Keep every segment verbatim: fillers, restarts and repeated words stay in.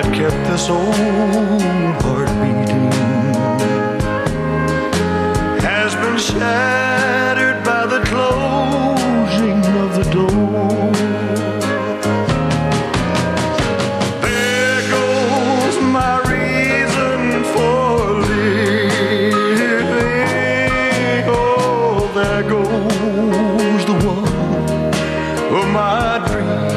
kept this old heart beating has been shattered by the closing of the door. There goes my reason for living. Oh, there goes the one of my dreams.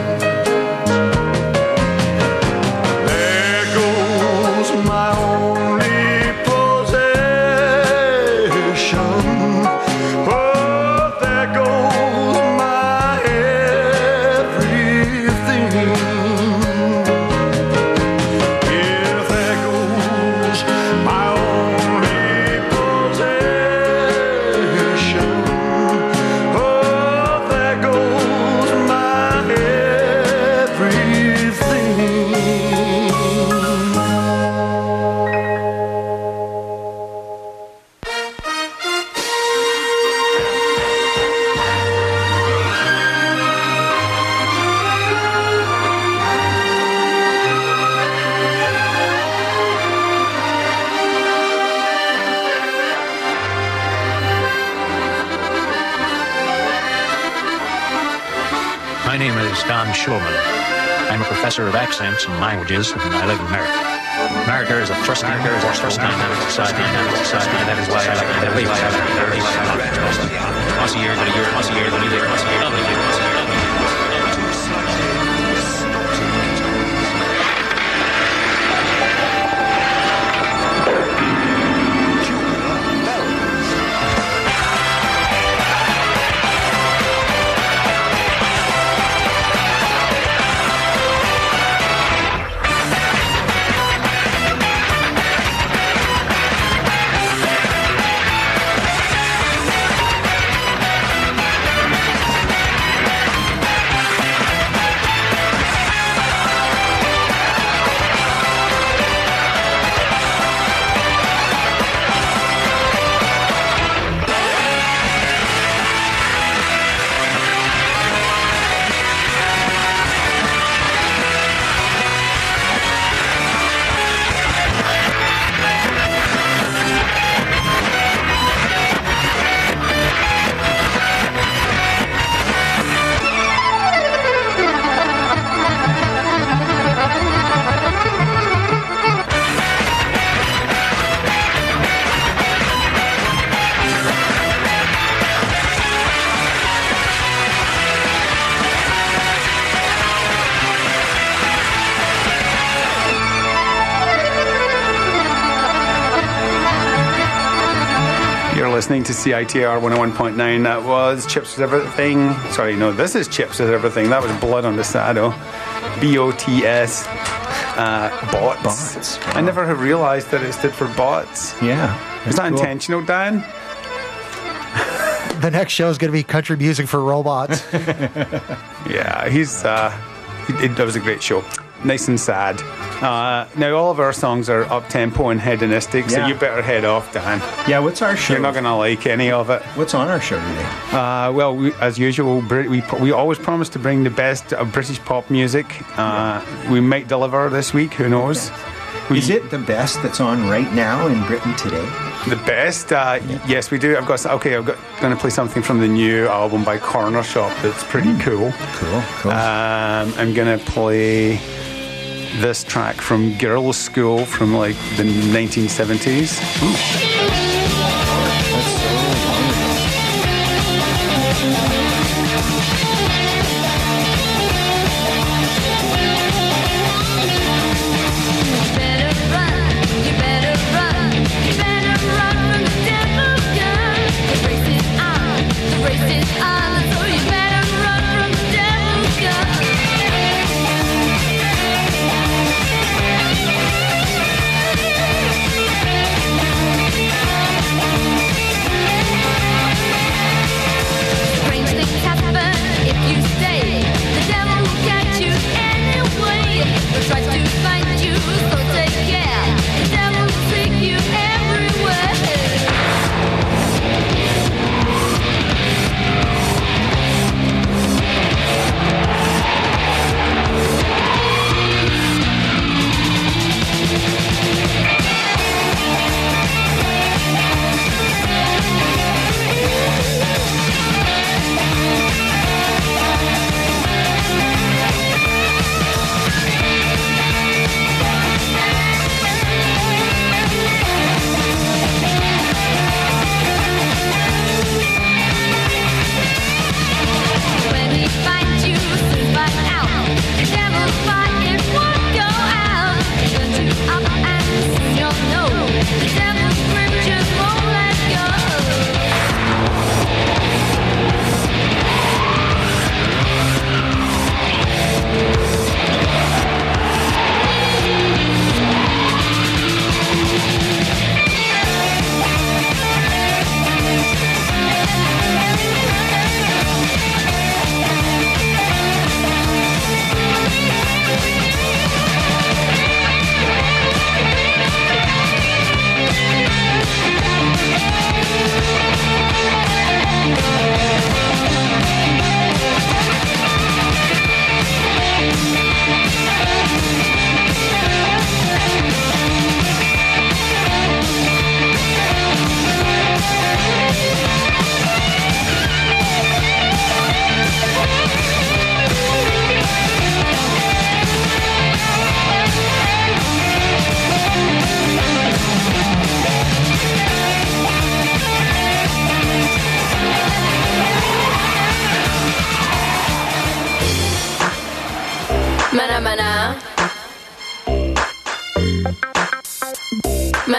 My name is Don Schulman. I'm a professor of accents and languages, and I live in America. America is a trusting, America is a trusting dynamic society, dynamic society. That is why I like that way. Once a year, but a year, once a year, but a year, once a year, once a year, once a year. Listening to C I T R one oh one point nine. That was Chips With Everything. Sorry, no, this is Chips With Everything. That was Blood on the Saddle. B O T S. Uh, bots. Bots. Wow. I never have realised that it stood for bots. Yeah. Is that cool. intentional, Dan? The next show is going to be country music for robots. Yeah, he's. Uh, it, it was a great show. Nice and sad. Uh, now, all of our songs are up-tempo and hedonistic, so Yeah. you better head off, Dan. Yeah, what's our show? You're not going to like any of it. What's on our show today? Uh, well, we, as usual, Brit- we we always promise to bring the best of British pop music. Uh, we might deliver this week, who knows? We, Is it the best that's on right now in Britain today? the best? Uh, Yeah. Yes, we do. I've got okay. I've got going to play something from the new album by Corner Shop that's pretty cool. Cool, cool. Um, I'm going to play this track from Girls' School from like the nineteen seventies. That's so Thank you.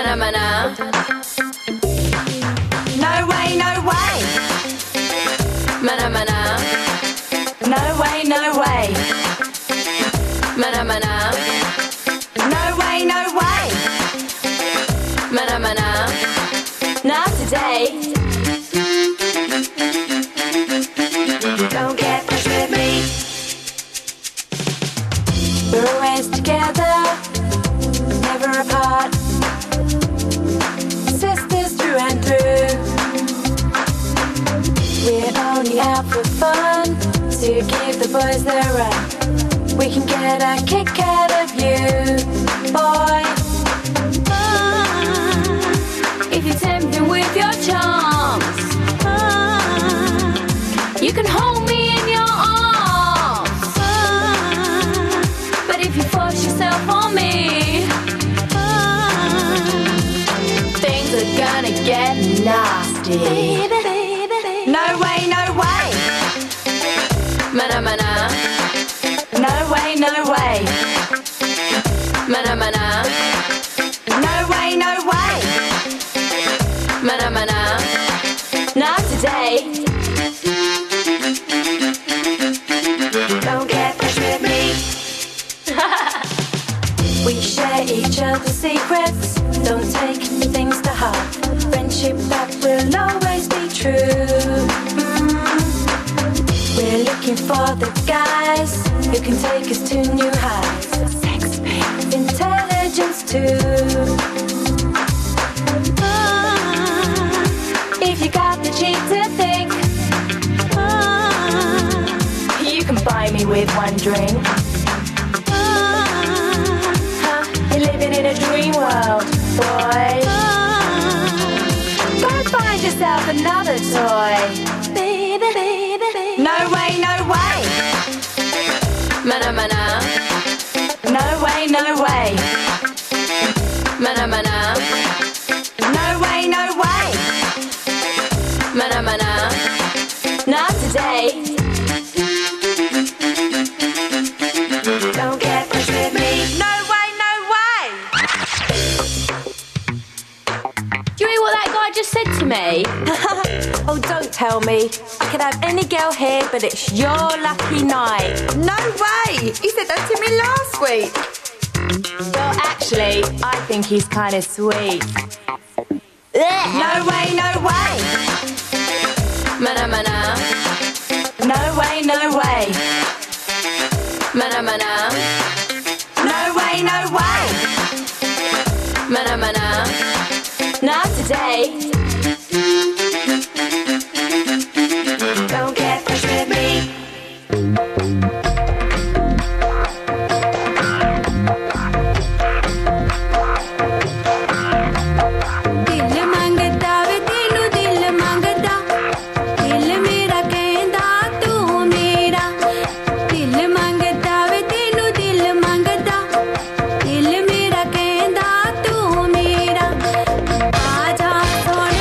Mana mana. No way, no way. Mana mana. No way, no way. Mana mana. No way, no way. Mana mana. Not today. Don't get pushed with me. We're always together, never apart. Sisters through and through. We're only out for fun, to give the boys their run. We can get a kick out of you, boy. Ah, if you tempt me with your charms, ah, you can hold me in your arms. Ah, but if you force yourself on me, ah, things are gonna get nasty. No way, no way. Mana mana. No way, no way. Mana mana. No way, no way. Mana mana. Not today. Don't get pushed with me. We share each other's secrets. Don't take things to heart. Friendship that will always be true. Mm. We're looking for the guys who can take us to new heights. Sex, intelligence too. Ah, if you got the cheek to think, ah, you can buy me with one drink. Ah, huh, you're living in a dream world, boy. Ah, go find yourself another toy. Baby, baby, baby. No way, no way. Mana mana. No way, no way. Mana mana. No way, no way. Mana mana. Not today. Don't get pushed with me. No way, no way. Do you hear what that guy just said to me? Oh, don't tell me. I could have any girl here, but it's your lucky night. No way! He said that to me last week. Well, actually, I think he's kind of sweet. No way, no way. Mana mana. No way, no way. Mana mana. No way, no way. Mana mana. Not today. Don't get pushed with me. Aja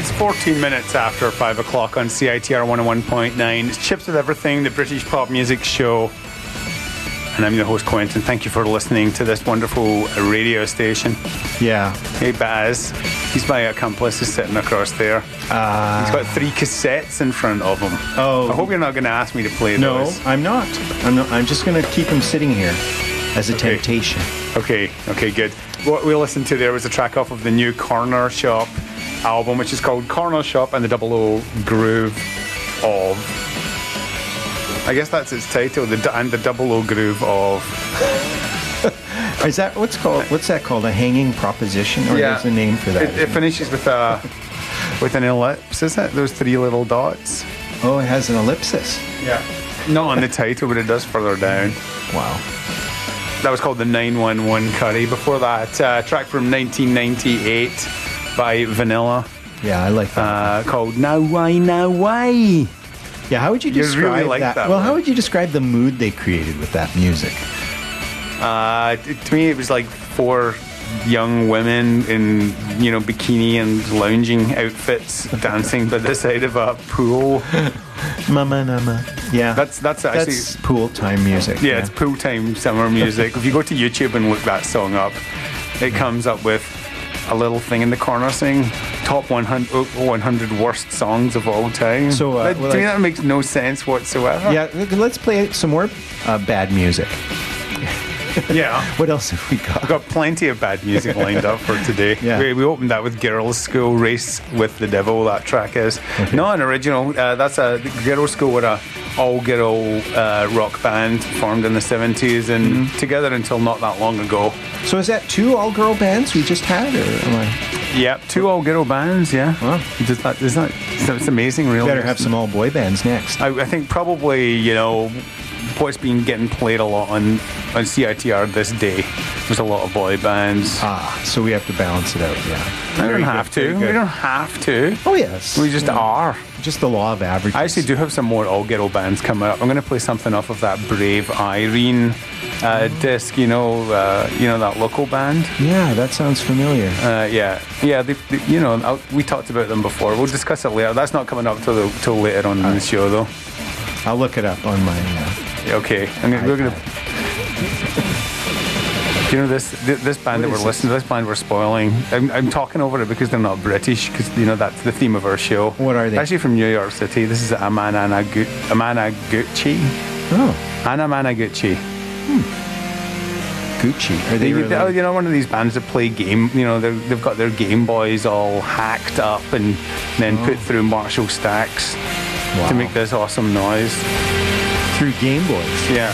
It's fourteen minutes after five o'clock on C I T R one oh one point nine. It's Chips with Everything, the British pop music show. And I'm your host, Quentin. Thank you for listening to this wonderful radio station. Yeah. Hey, Baz. He's my accomplice. He's sitting across there. Uh, He's got three cassettes in front of him. Oh. I hope you're not going to ask me to play no, those. I'm not. I'm not. I'm just going to keep him sitting here as a Okay. temptation. Okay, okay, good. What we listened to there was a track off of the new Corner Shop album, which is called Corner Shop and the Double O Groove of. I guess that's its title, the and the Double O Groove of. Is that what's called? What's that called? A hanging proposition, or there's a name for that? It, it finishes with a with an ellipse, is it? Those three little dots. Oh, it has an ellipsis. Yeah. Not on the title, but it does further down. Wow. That was called the nine one one Curry. Before that, uh, track from nineteen ninety-eight by Vanilla, Yeah, I like that. uh, called Now Why, Now Why. yeah, how would you you describe really like that? that well, one. how would you describe the mood they created with that music? Uh, t- to me, it was like four young women in, you know, bikini and lounging outfits dancing by the side of a pool. Mama, mama. Yeah, That's that's actually that's pool time music. yeah, it's pool time summer music. If you go to YouTube and look that song up, it comes up with a little thing in the corner saying top one hundred, one hundred worst songs of all time. So, uh, that, well, to me, I- that makes no sense whatsoever. Yeah, let's play some more uh, bad music. Yeah. What else have we got? We've got plenty of bad music lined up for today. Yeah. We, we opened that with Girls' School, Race with the Devil, that track is. Okay. Not an original. Uh, that's a Girls' School were a all-girl uh, rock band formed in the seventies and Mm-hmm. together until not that long ago. So is that two all-girl bands we just had, or am I? Yep, two all-girl bands, yeah. Wow. Does that, is that, it's amazing, really. Better have some all-boy bands next. I, I think probably, you know, what's been getting played a lot on, on C I T R this day was a lot of boy bands. Ah, so we have to balance it out. Yeah. I Very don't good, have very to. good. We don't have to. Oh yes. We just Yeah. are. Just the law of averages. I actually do have some more all-girl bands coming up. I'm going to play something off of that Brave Irene uh, disc. You know, uh, you know that local band. Yeah, that sounds familiar. Uh, yeah, yeah. They, they, you know, I'll, we talked about them before. We'll discuss it later. That's not coming up till the, till later on in the show, though. I'll look it up on my. Uh, Okay, I'm gonna, we're gonna. You know this th- this band What that is we're listening to, this band we're spoiling. I'm, I'm talking over it because they're not British, because you know that's the theme of our show. What are they? Actually from New York City. This is Amana Gu- Amana Gucci. oh, Anamana Gucci. Gucci. Are They, they? Really? oh, you know, one of these bands that play game. You know, they're- they've got their Game Boys all hacked up and then put through Marshall stacks Wow. to make this awesome noise. Through Game Boys. Yeah.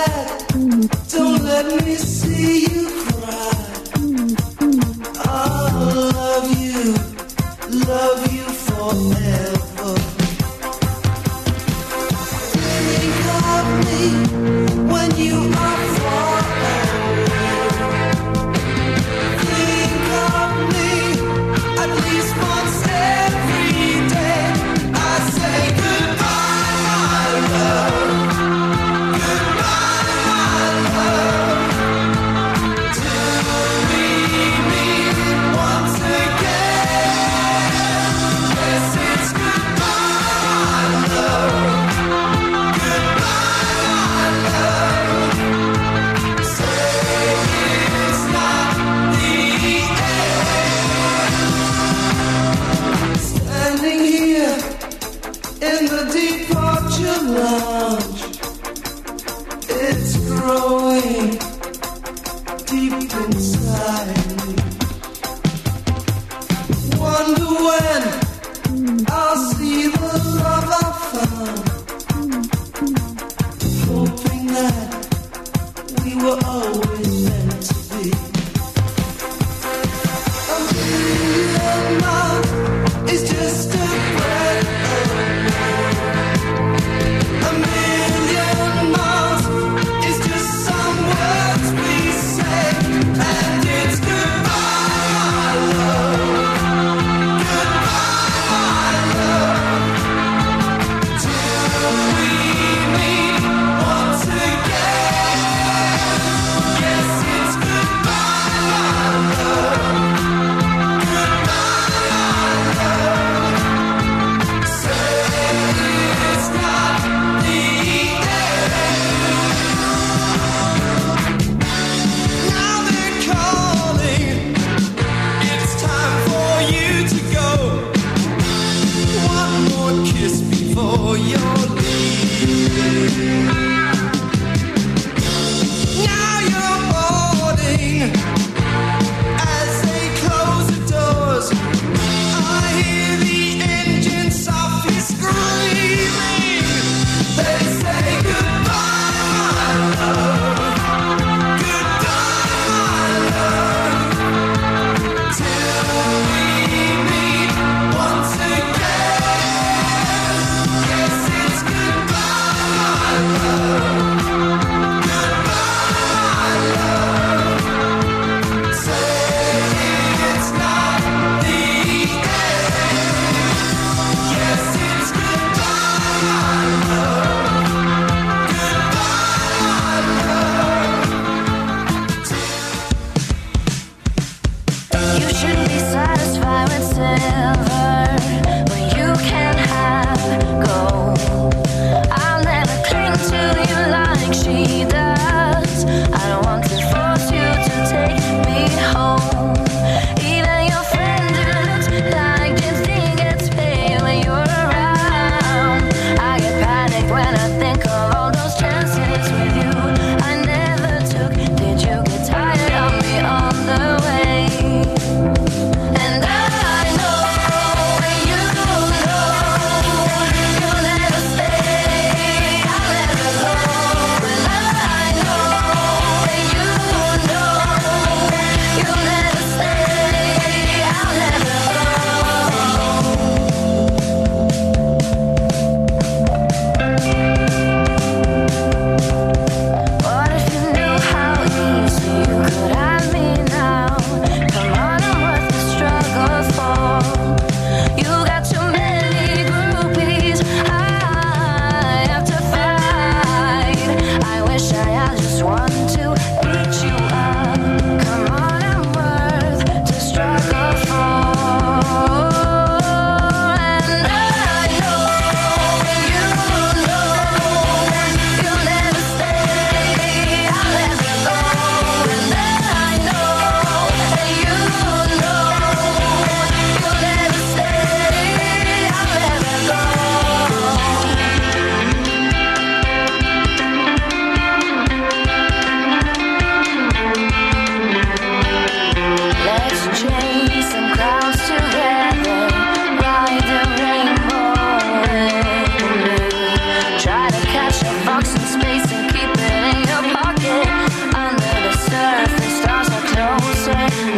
Try to catch a box in space and keep it in your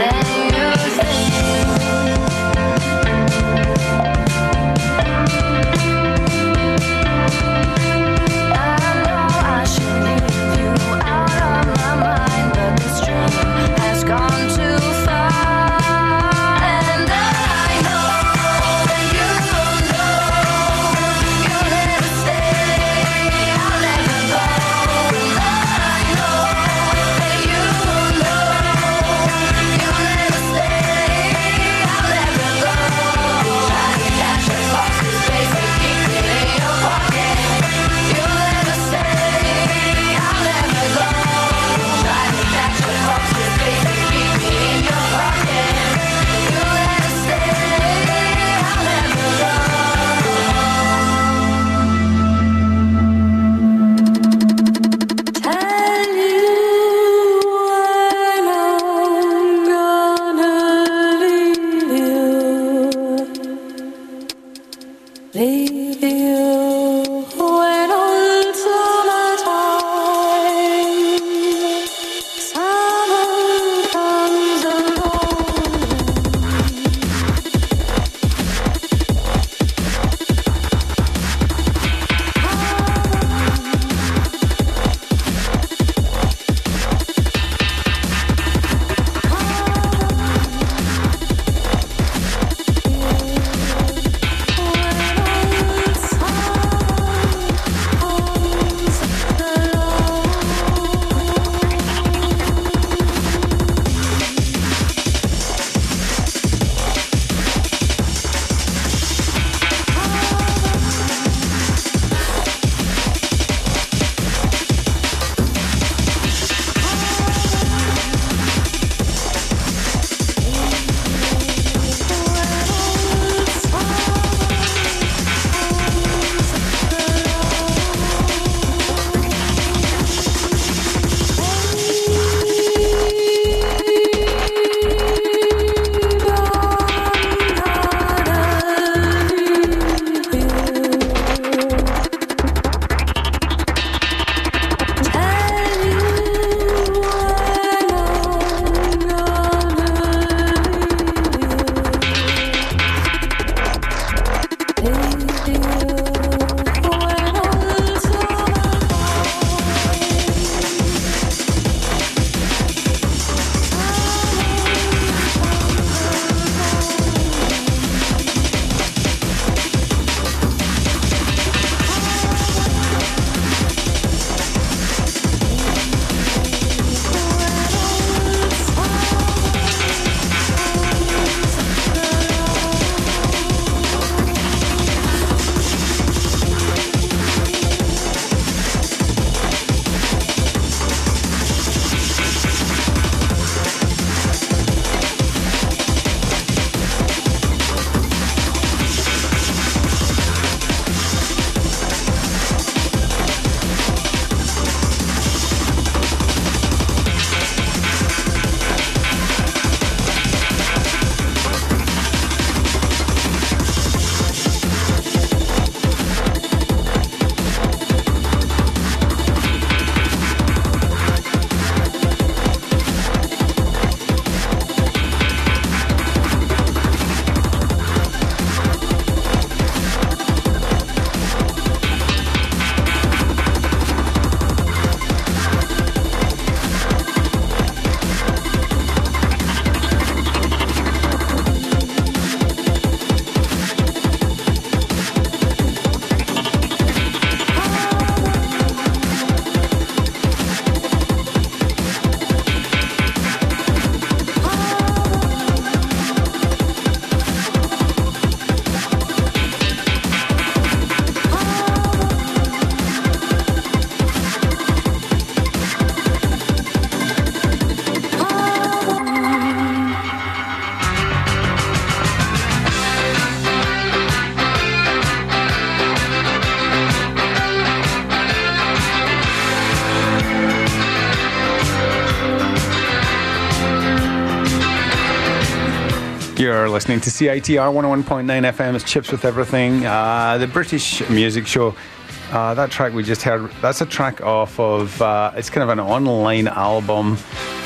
You're listening to C I T R one oh one point nine F M. It's Chips with Everything, uh, the British music show. Uh, that track we just heard, that's a track off of, uh, it's kind of an online album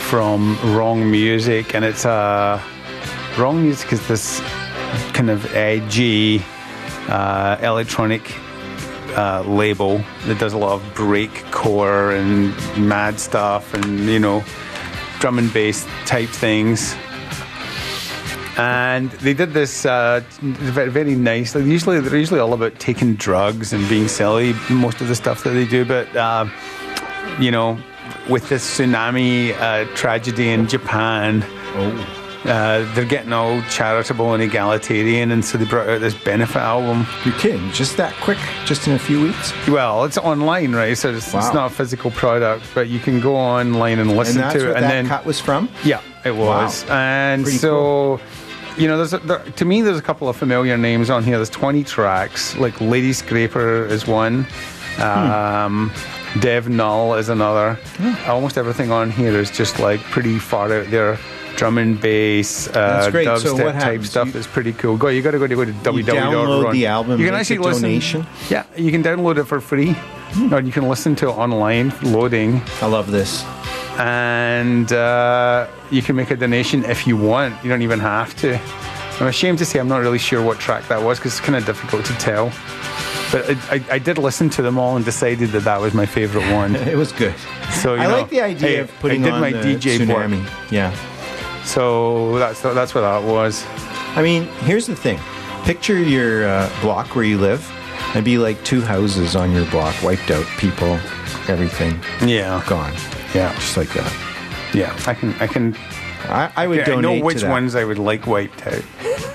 from Wrong Music, and it's uh, Wrong Music is this kind of edgy uh, electronic uh, label that does a lot of breakcore and mad stuff, and you know, drum and bass type things. And they did this uh, very, very nice. Like usually, they're usually all about taking drugs and being silly. Most of the stuff that they do, but uh, you know, with this tsunami uh, tragedy in Japan, oh. uh, they're getting all charitable and egalitarian, and so they brought out this benefit album. You're kidding? Just that quick? Just in a few weeks? Well, it's online, right? So it's, wow. it's not a physical product, but you can go online and listen and to it. What and that then cut was from? Yeah, it was. Wow. And Pretty so. Cool. You know, there's a, there, to me, there's a couple of familiar names on here. There's twenty tracks. Like Lady Scraper is one. Um, hmm. Dev Null is another. Hmm. Almost everything on here is just like pretty far out there. Drum and bass, uh, dubstep so type stuff you, is pretty cool. Go, you got to go to go to w w w dot run. Download the album. You can actually listen. Donation. Yeah, you can download it for free, hmm. or you can listen to it online, loading. I love this. And uh, you can make a donation if you want. You don't even have to. I'm ashamed to say I'm not really sure what track that was because it's kind of difficult to tell. But I, I, I did listen to them all and decided that that was my favorite one. It was good. So you I know, like the idea hey, of putting I did on my the D J tsunami. Board. Yeah. So that's that's what that was. I mean, here's the thing. Picture your uh, block where you live. It'd be like two houses on your block, wiped out, people, everything. Yeah. Gone. Yeah, just like that. Yeah, I can. I can. I, I would I donate. I know which to that. ones I would like wiped out.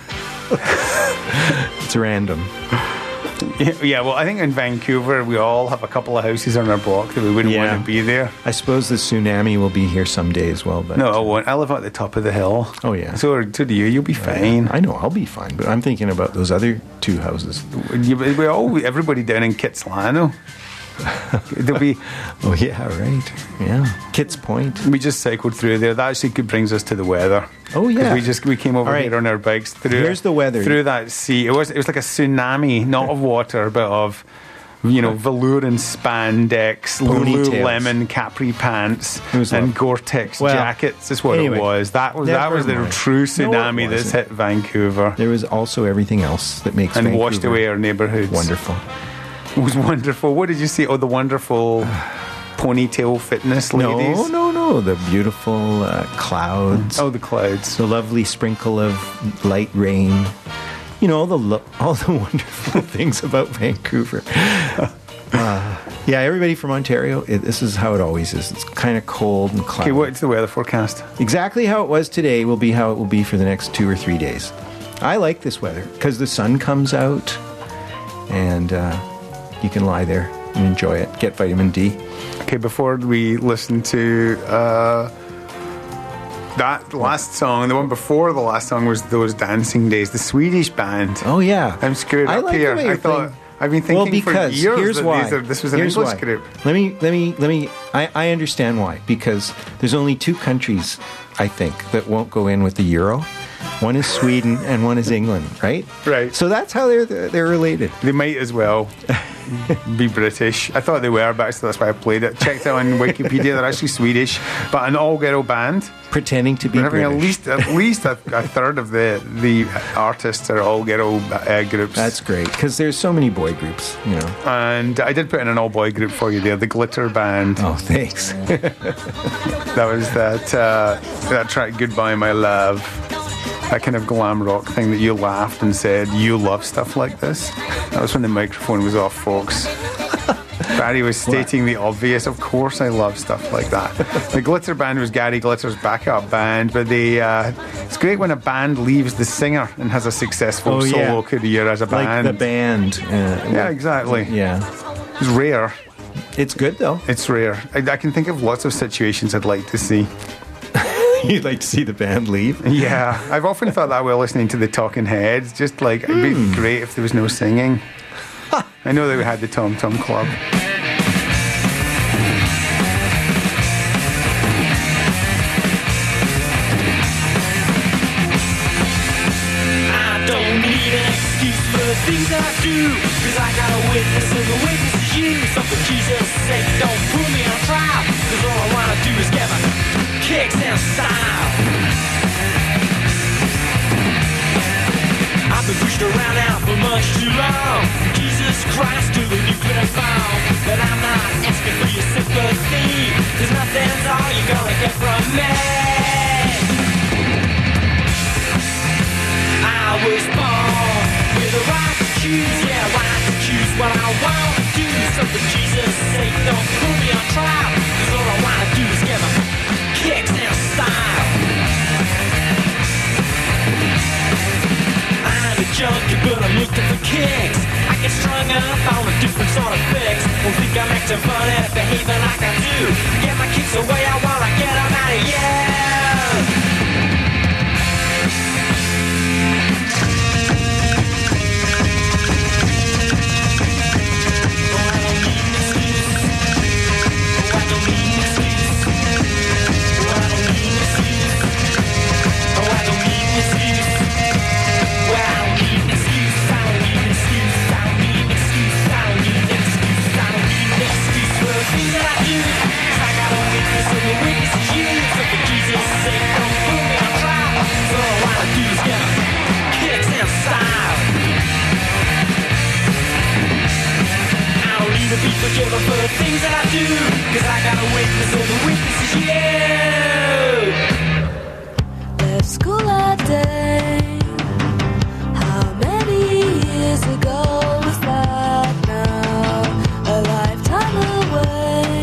It's random. Yeah, well, I think in Vancouver we all have a couple of houses on our block that we wouldn't yeah. want to be there. I suppose the tsunami will be here someday as well. But no, I won't. I live at the top of the hill. Oh yeah. So, so do you. You'll be fine. Uh, I know I'll be fine, but I'm thinking about those other two houses. We, we all, everybody down in Kitsilano. There'll be. Oh yeah, right. Yeah, Kitts Point. We just cycled through there. That actually brings us to the weather. Oh yeah. We just we came over right. here on our bikes through. Here's the weather through that sea. It was it was like a tsunami, not of water, but of you know velour and spandex, Lululemon capri pants, and Gore-Tex well, jackets. Is what anyway, it was. That was that was the mind. true tsunami no, that's hit Vancouver. There was also everything else that makes and Vancouver washed away our neighbourhoods. Wonderful. It was wonderful. What did you see? Oh, the wonderful ponytail fitness ladies. No, no, no. The beautiful uh, clouds. Oh, the clouds. The lovely sprinkle of light rain. You know, all the lo- all the wonderful things about Vancouver. Uh, yeah, everybody from Ontario, it, this is how it always is. It's kind of cold and cloudy. Okay, what's the weather forecast? Exactly how it was today will be how it will be for the next two or three days. I like this weather because the sun comes out and... Uh, you can lie there and enjoy it. Get vitamin D. Okay, before we listen to uh, that last song, the one before the last song was Those Dancing Days, the Swedish band. Oh, yeah. I'm screwed I up like here. The way I thought... playing. I've been thinking well, because for years here's that why. These are, this was an here's English why. group. Let me, let me, let me. I, I understand why. Because there's only two countries, I think, that won't go in with the euro. One is Sweden and one is England, right? Right. So that's how they're they're related. They might as well be British. I thought they were, but actually that's why I played it. Checked out on Wikipedia, they're actually Swedish, but an all-girl band. Pretending to be They're having British. at least at least a, a third of the the artists are all-girl uh, groups. That's great, because there's so many boy groups, you know. And I did put in an all-boy group for you there, the Glitter Band. Oh, thanks. That was that uh, that track, Goodbye My Love. That kind of glam rock thing that you laughed and said, you love stuff like this. That was when the microphone was off, folks. Barry was stating what? the obvious. Of course I love stuff like that. The Glitter Band was Gary Glitter's backup band, but they, uh, it's great when a band leaves the singer and has a successful oh, solo yeah. career as a band. Like the band. Uh, yeah, exactly. Yeah. It's rare. It's good, though. It's rare. I, I can think of lots of situations I'd like to see. You'd like to see the band leave? Yeah. I've often thought that while listening to the Talking Heads. Just like, it'd be mm. great if there was no singing. I know that we had the Tom Tom Club. I don't need an excuse for the things I do, 'cause I got a witness and the witness is you. So for Jesus' sake, don't put me on trial, 'cause all I wanna do is get my kicks wrong. Jesus Christ to the nuclear bomb. But I'm not asking for your sympathy, 'cause nothing's all you're gonna get from me. I was born with a right to choose, yeah, right to choose what I want to do. So for Jesus' sake, don't put me on trial, 'cause all I wanna do is get my kicks in style. I'm a junkie, but I'm looking for kicks. I get strung up on a different sort of fix. Won't think I'm acting funny, behaving like I do. Get my kicks away, I wanna get them out of here. Forgive for the things that I do, 'cause I got a witness, and the witness is you. Left school that day. How many years ago was that now? A lifetime away.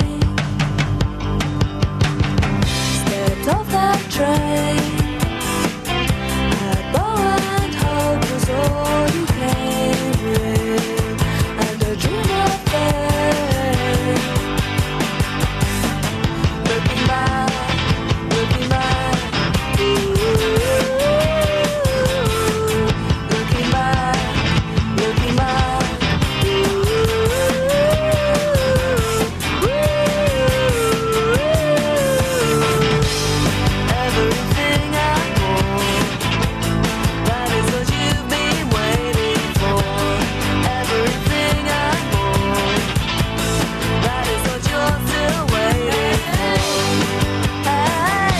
Stepped off that train. That bow and hope was all you came with, and a dream of fame. Looking back, looking back, ooh, looking back, looking back, ooh, everything I want, that is what you've been waiting for. Everything I want, that is what you're still waiting for. Hey,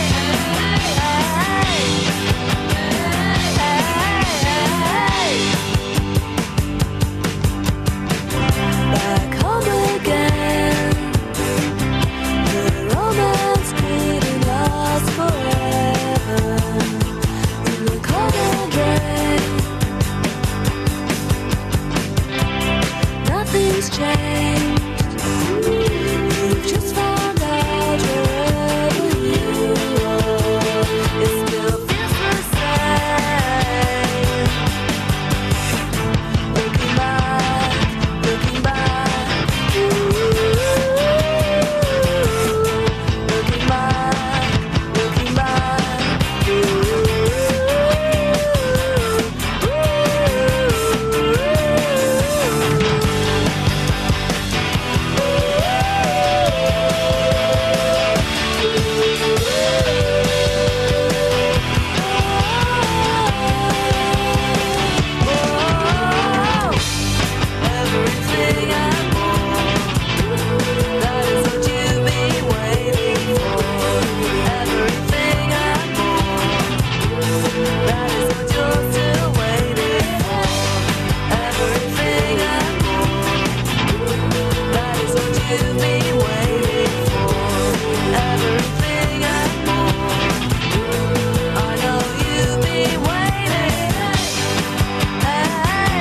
hey, back home again. The romance couldn't last forever. In the cold and rain, nothing's changed. You've just found out wherever you are, it still feels the same. Looking back, looking back, ooh, looking back, looking back, ooh, everything I want, that is what you've been waiting for. Everything I want, that is what you're still waiting for. Everything I want, that is what you've been waiting for. Everything I want, I know you've been waiting. Hey,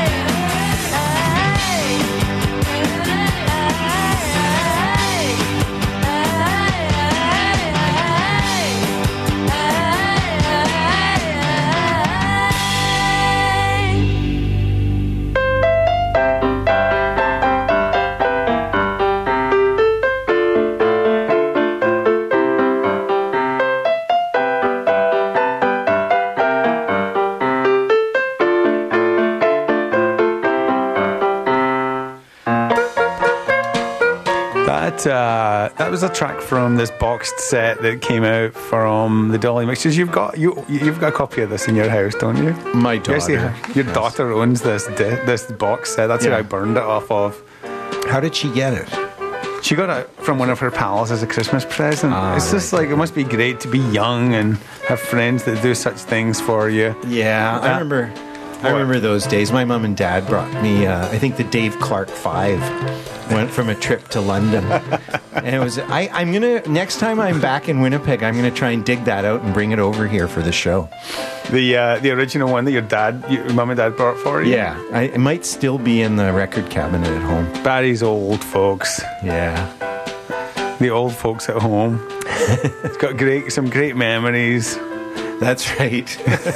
That uh, that was a track from this boxed set that came out from the Dolly Mixtures. You've got you you've got a copy of this in your house, don't you? My You actually- daughter. your Yes. daughter owns this di- this box set. That's Yeah. who I burned it off of. How did she get it? She got it from one of her pals as a Christmas present. Ah, it's just like, it must be great to be young and have friends that do such things for you. Yeah, I Uh, remember I remember those days. My mom and dad brought me, uh, I think, the Dave Clark Five. Went from a trip to London. And it was, I, I'm going to, next time I'm back in Winnipeg, I'm going to try and dig that out and bring it over here for the show. The uh, the original one that your dad, your mum and dad brought for you? Yeah. I, it might still be in the record cabinet at home. Barry's old, folks. Yeah. The old folks at home. It's got great, some great memories. That's right.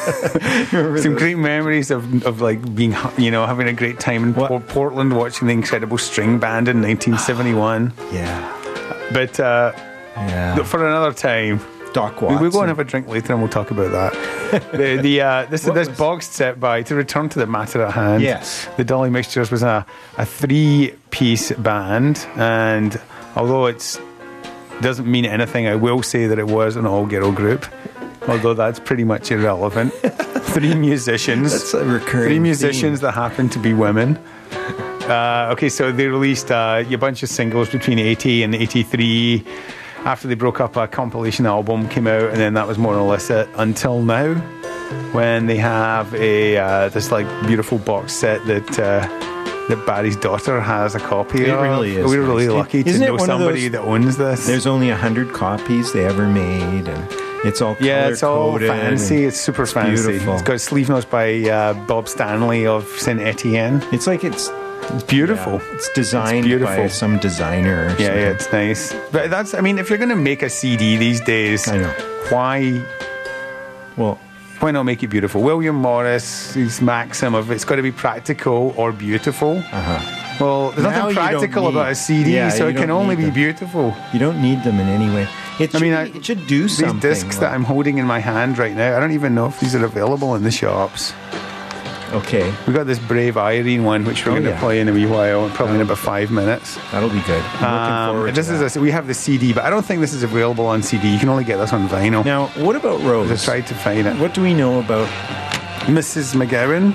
Some those? great memories of, of like being, you know, having a great time in what? Portland watching the Incredible String Band in nineteen seventy-one. Yeah. But uh, yeah. for another time. Doc Watson. We'll go and have a drink later and we'll talk about that. the the uh, This, this was... boxed set by, to return to the matter at hand. Yes. The Dolly Mixtures was a, a three-piece band, and although it doesn't mean anything, I will say that it was an all-girl group. Although that's pretty much irrelevant. Three musicians. That's a recurring Three musicians theme. that happen to be women. Uh, okay, so they released uh, a bunch of singles between eighty and eighty-three. After they broke up, a compilation album came out, and then that was more or less it until now, when they have a uh, this like beautiful box set that uh, that Barry's daughter has a copy it of. It really is. We're nice. really lucky Isn't to know it one somebody of those, that owns this. There's only a hundred copies they ever made, and it's all yeah, it's all color-coded fancy. It's super it's fancy. Beautiful. It's got sleeve notes by uh, Bob Stanley of Saint Etienne. It's like it's it's beautiful. Yeah, it's designed it's beautiful. by some designer. Or yeah, something. yeah, it's nice. But that's, I mean, if you're going to make a C D these days, I know. Why? Well, why not make it beautiful? William Morris, his maxim of it's got to be practical or beautiful. Uh-huh. Well, there's now nothing practical need, about a C D, yeah, so it can only be them. beautiful. You don't need them in any way. It should, I mean, I, it should do these something. These discs like, that I'm holding in my hand right now, I don't even know if these are available in the shops. Okay. We got this Brave Irene one, which we're oh, going to yeah. play in a wee while, probably in about five minutes. That'll be good. I'm um, this is a, we have the C D, but I don't think this is available on C D. You can only get this on vinyl. Now, what about Rose? I tried to find it. What do we know about Missus McGowan?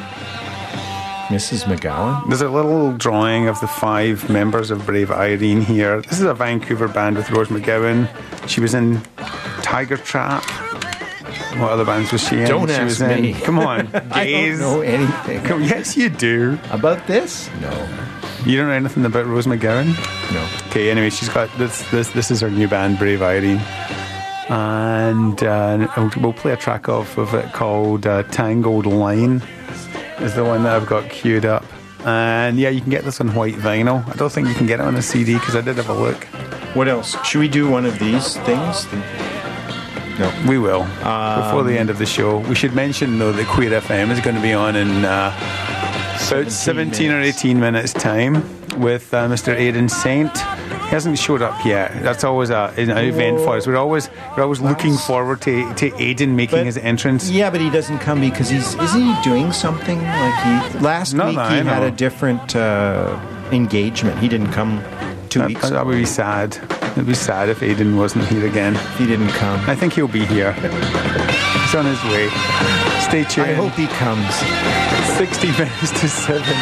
Missus McGowan? There's a little drawing of the five members of Brave Irene here. This is a Vancouver band with Rose McGowan. She was in Tiger Trap. What other bands was she in? Don't she ask was in, me. Come on, I don't know anything. Come, yes, you do. About this? No. You don't know anything about Rose McGowan? No. Okay, anyway, she's got this. This this is her new band, Brave Irene, and uh, we'll play a track off of it called uh, "Tangled Line." Is the one that I've got queued up, and yeah, you can get this on white vinyl. I don't think you can get it on a C D because I did have a look. What else? Should we do one of these things? No, we will um, before the end of the show. We should mention though that Queer F M is going to be on in uh, about seventeen or eighteen minutes time with uh, Mister Aidan Saint. He hasn't showed up yet. That's always a, an Whoa. event for us. We're always we're always Last. looking forward to to Aidan making but, his entrance. Yeah, but he doesn't come because he's isn't he doing something like he last Not week that he I had know. a different uh, engagement. He didn't come two that, weeks that ago. would be sad. It'd be sad if Aidan wasn't here again. If he didn't come. I think he'll be here. He's on his way. Stay tuned. I hope he comes. sixty minutes to seven.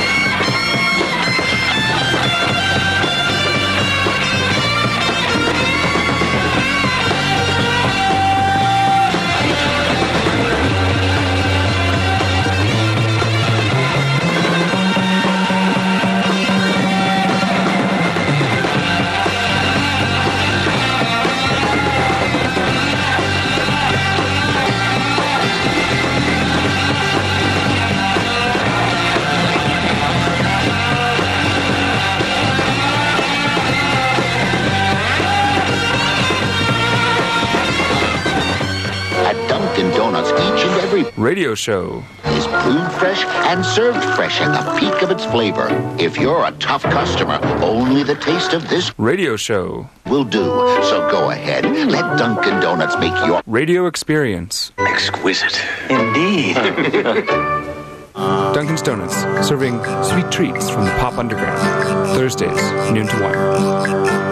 Radio show is brewed fresh and served fresh at the peak of its flavor. If you're a tough customer, only the taste of this radio show will do. So go ahead, let Dunkin' Donuts make your radio experience exquisite. Indeed. Dunkin's Donuts, serving sweet treats from the Pop Underground. Thursdays, noon to one.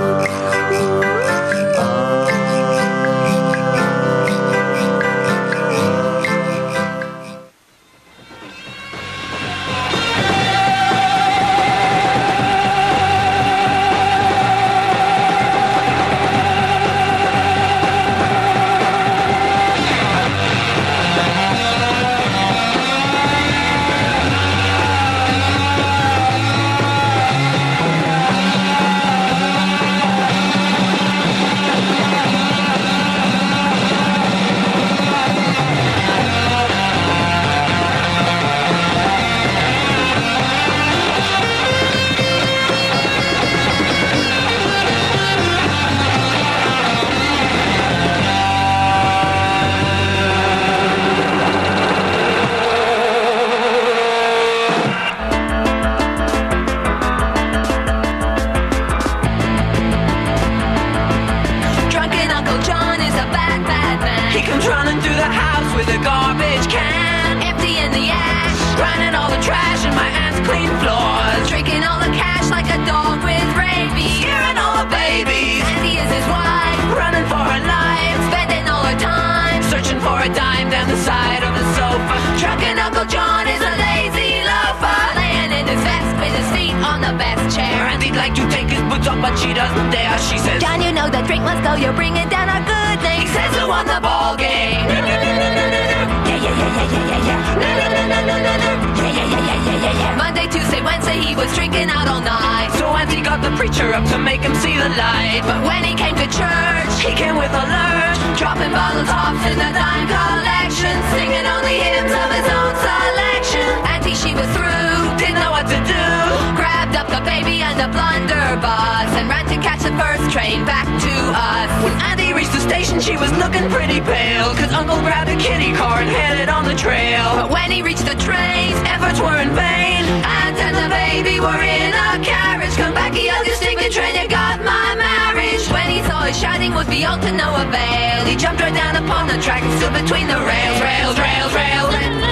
but she doesn't dare. She says, John, you know the drink must go, you're bringing down our good name. he says, who won the ball game? Yeah, yeah, yeah, yeah, yeah, yeah. Yeah, yeah, yeah, yeah, yeah, yeah, yeah. Monday, Tuesday, Wednesday, he was drinking out all night. So Auntie got the preacher up to make him see the light. But when he came to church, He came with a lurch, dropping bottle tops in the dime collection, singing only hymns of his own selection. Auntie, she was through, didn't know what to do. grabbed up the baby and the blunderbuss and ran to catch the first train back to us. When Auntie reached the station, she was looking pretty pale, cause Uncle grabbed a kitty car and headed on the trail. But when he reached the trains, Efforts were in vain. Aunt and the baby were in a carriage. Come back, you ugly stinking train, you got my marriage. When he saw his shouting would be all to no avail, he jumped right down upon the track and stood between the rails, rails, rails, rails.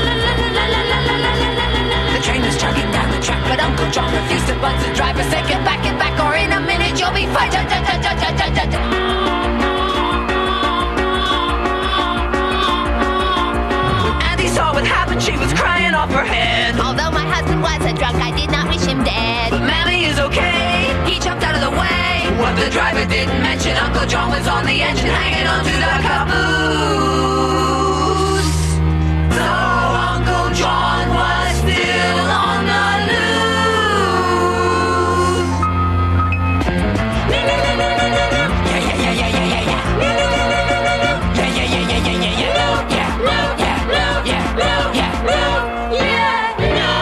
The train was chugging down the track, But Uncle John refused to budge the driver, said get back, get back, or in a minute you'll be fine. Ja, ja, ja, ja, ja, ja, ja, ja. Auntie saw what happened, she was crying off her head. Although my husband was a drunk, I did not wish him dead. But Mammy is okay. He jumped out of the way. What the driver didn't mention, Uncle John was on the engine, hanging onto the caboose. So Uncle John was still on the loose. Yeah, yeah, yeah, yeah, yeah, yeah, yeah, yeah. Yeah, yeah, yeah, yeah, yeah, yeah, yeah. Yeah, no, yeah, no, yeah, no, yeah, no, yeah, no.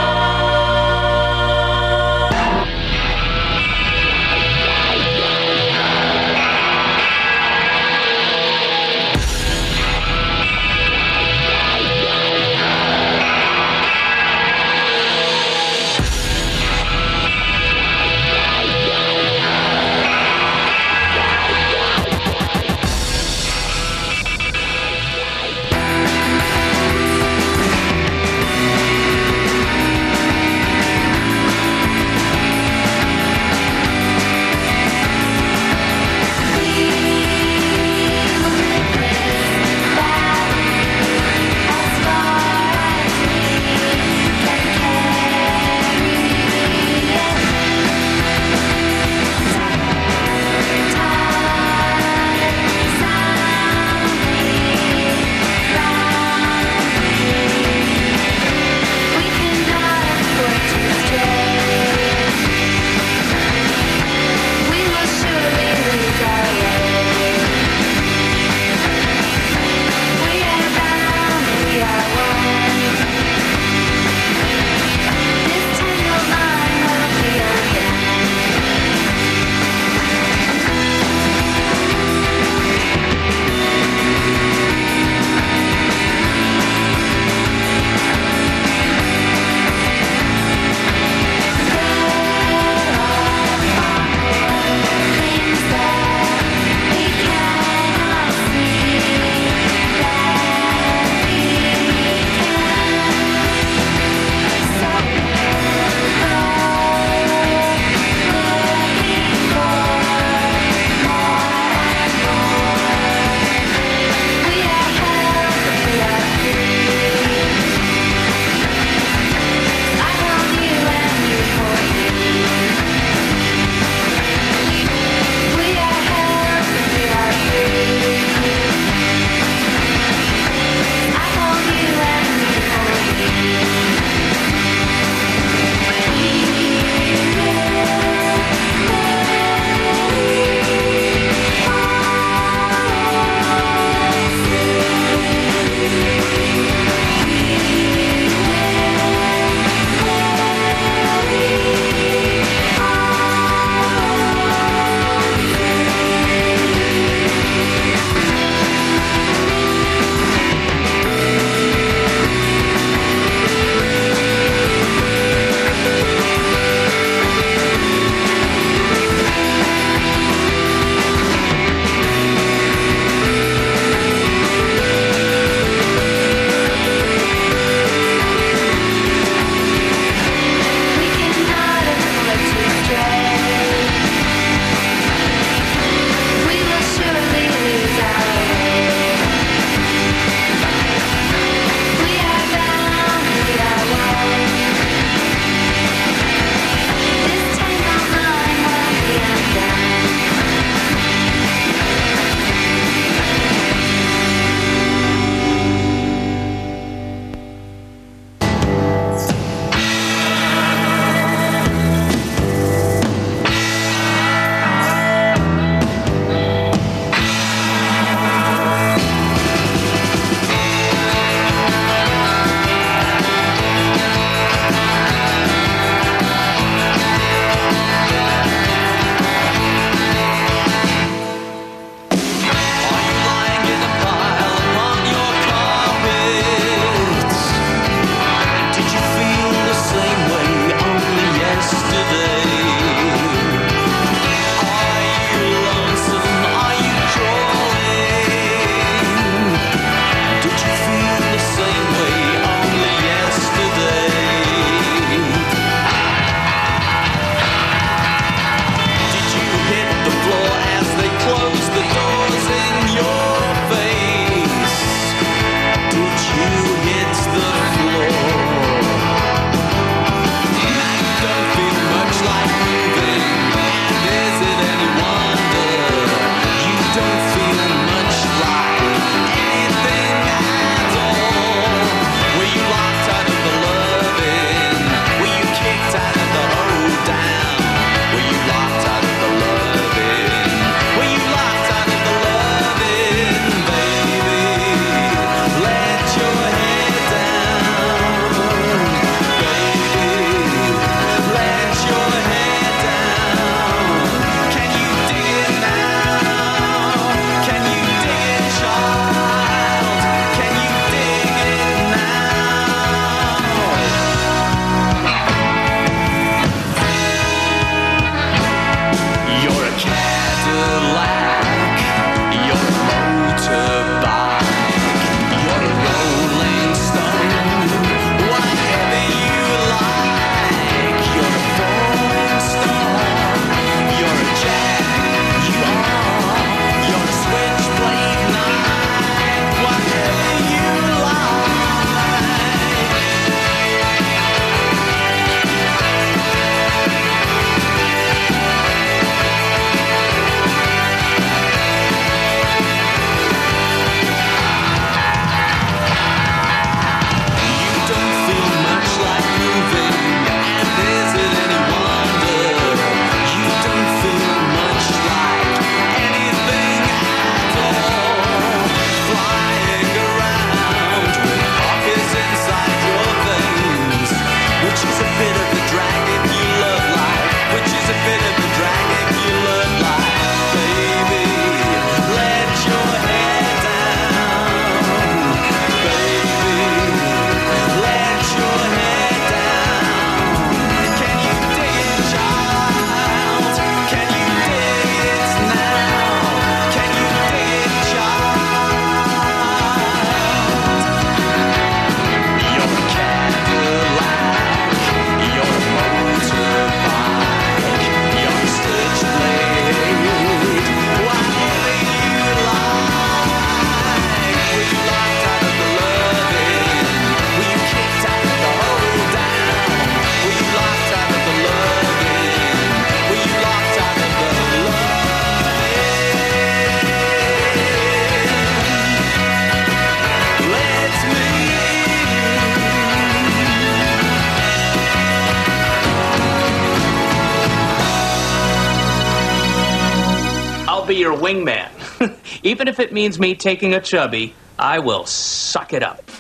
be your wingman. Even if it means me taking a chubby, I will suck it up.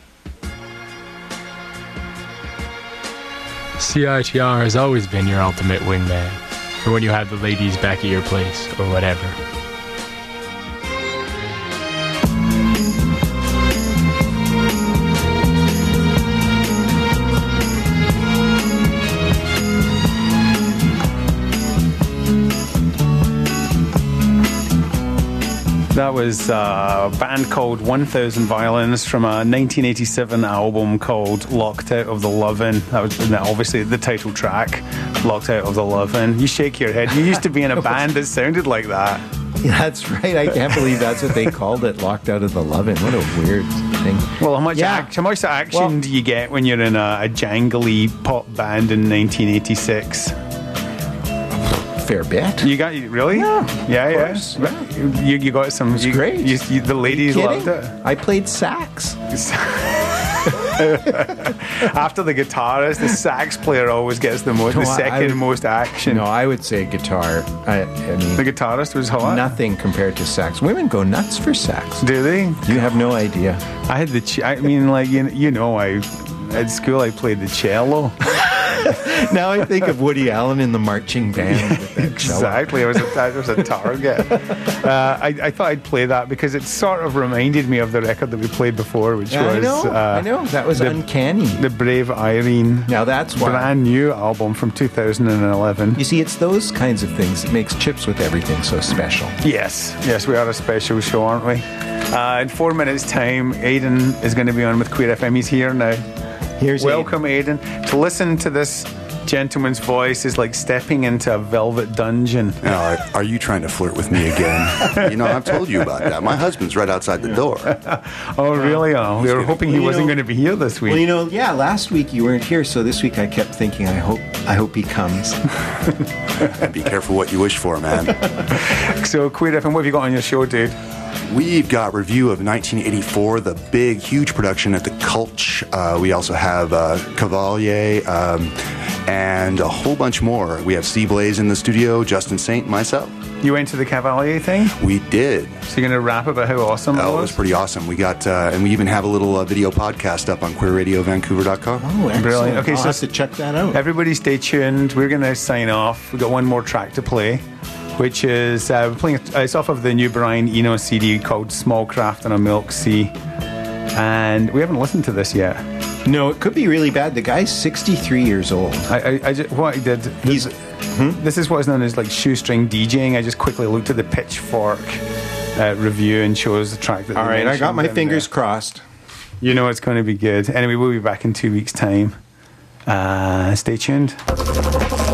C I T R has always been your ultimate wingman for when you have the ladies back at your place or whatever. That was a band called one thousand Violins from a nineteen eighty-seven album called Locked Out of the Lovin'. That was obviously the title track, Locked Out of the Lovin'. You shake your head. You used to be in a band that sounded like that. Yeah, that's right. I can't believe that's what they called it, Locked Out of the Lovin'. What a weird thing. Well, how much, Yeah. act, how much action Well- do you get when you're in a, a jangly pop band in nineteen eighty-six? Fair bit. You got really? Yeah, yeah. course, yeah. You you got some. It's you, great. You, you, the ladies Kidding? loved it. I played sax. After the guitarist, the sax player always gets the most, No, the I- I second would- most action. No, I would say guitar. I, I mean, The guitarist was hot. nothing compared to sax. Women go nuts for sax. Do they? You have no idea. I had the. Ch- I mean, like you, you know, I at school I played the cello. Now I think of Woody Allen in the marching band. With that cello. Exactly, I was a, I was a target. Uh, I, I thought I'd play that because it sort of reminded me of the record that we played before, which Yeah, I was know, uh, I know. That was the, uncanny. The Brave Irene. Now that's why. Brand new album from two thousand eleven. You see, it's those kinds of things that makes Chips with Everything so special. Yes, yes, we are a special show, aren't we? Uh, in four minutes' time, Aidan is going to be on with Queer F M. He's here now. Here's Welcome, Aidan. To listen to this gentleman's voice is like stepping into a velvet dungeon. Now, are you trying to flirt with me again? You know, I've told you about that. My husband's right outside the door. Oh, really? Oh, we were hoping he Well, you wasn't know- going to be here this week. Well, you know, yeah, last week you weren't here, so this week I kept thinking, I hope, I hope he comes. And be careful what you wish for, man. So, Queer F M, what have you got on your show, dude? We've got review of nineteen eighty-four, the big, huge production at the Cultch. Uh, we also have uh, Cavalier um, and a whole bunch more. We have Steve Blaze in the studio, Justin Saint, and myself. You went to the Cavalier thing? We did. So you're going to rap about how awesome it Oh, it was? was pretty awesome. We got, uh, and we even have a little uh, video podcast up on queer radio vancouver dot com. Oh, excellent. Brilliant. Okay, I'll so have to check that out. Everybody stay tuned. We're going to sign off. We've got one more track to play, which is uh, we're playing. Uh, it's off of the new Brian Eno C D called Small Craft on a Milk Sea. And we haven't listened to this yet. No, it could be really bad. The guy's sixty-three years old. I, I, I just, what I did, this, this is what is known as like shoestring DJing. I just quickly looked at the Pitchfork uh, review and chose the track that All they right, I got mentioned my in fingers there. crossed. You know it's going to be good. Anyway, we'll be back in two weeks' time. Uh, stay tuned.